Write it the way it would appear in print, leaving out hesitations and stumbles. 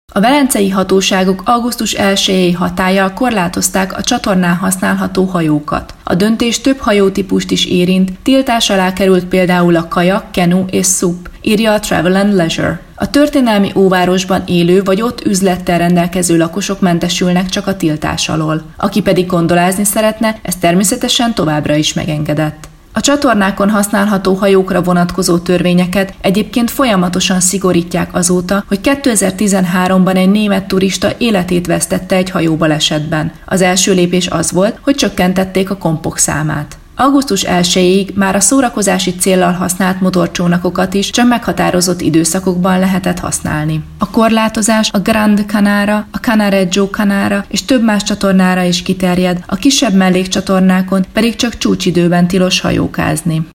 A velencei hatóságok augusztus 1-i hatállyal korlátozták a csatornán használható hajókat. A döntés több hajótípust is érint, tiltás alá került például a kajak, kenu és SUP, írja a Travel and Leisure. A történelmi óvárosban élő vagy ott üzlettel rendelkező lakosok mentesülnek csak a tiltás alól. Aki pedig gondolázni szeretne, ez természetesen továbbra is megengedett. A csatornákon használható hajókra vonatkozó törvényeket egyébként folyamatosan szigorítják azóta, hogy 2013-ban egy német turista életét vesztette egy hajóbalesetben. Az első lépés az volt, hogy csökkentették a kompok számát. Augusztus 1-ig már a szórakozási céllal használt motorcsónakokat is csak meghatározott időszakokban lehetett használni. A korlátozás a Grand Canara, a Canareggio Canara és több más csatornára is kiterjed, a kisebb mellékcsatornákon pedig csak csúcsidőben tilos hajókázni.